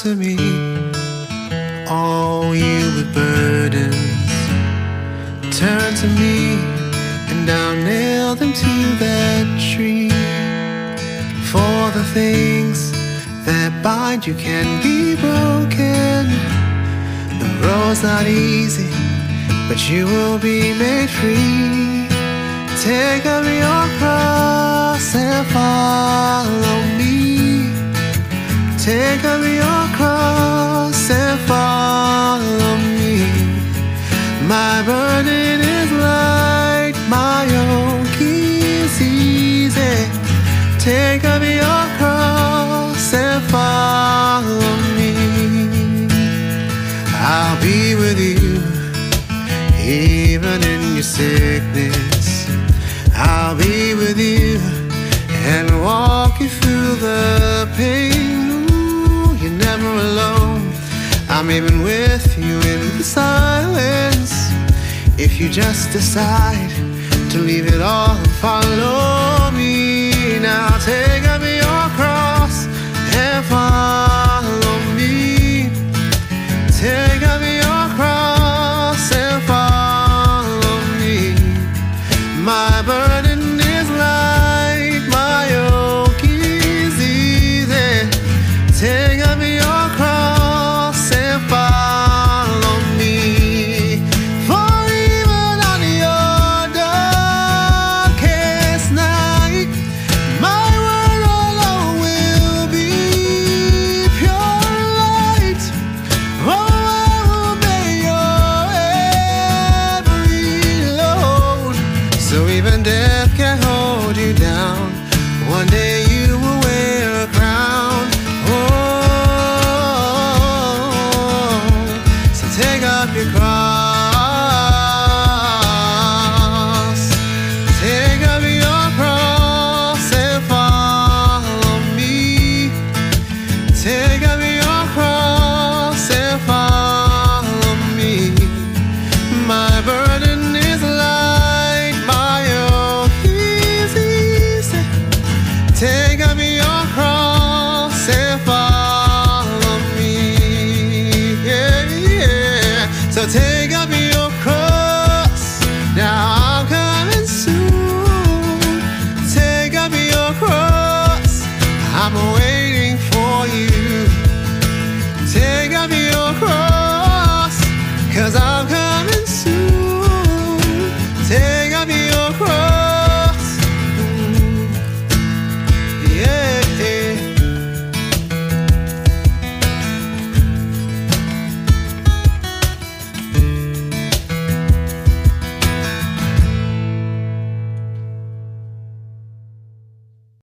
to me, all you with burdens. Turn to me, and I'll nail them to that tree. For the things that bind you can be broken. The road's not easy, but you will be made free. Take up your cross and follow me. Take up your cross and follow me. My burden is light, my yoke is easy. Take up your cross and follow me. I'll be with you, even in your sickness. I'll be with you and walk you through the pain. Ooh, you're never alone. I'm even with you in the silence. If you just decide to leave it all and follow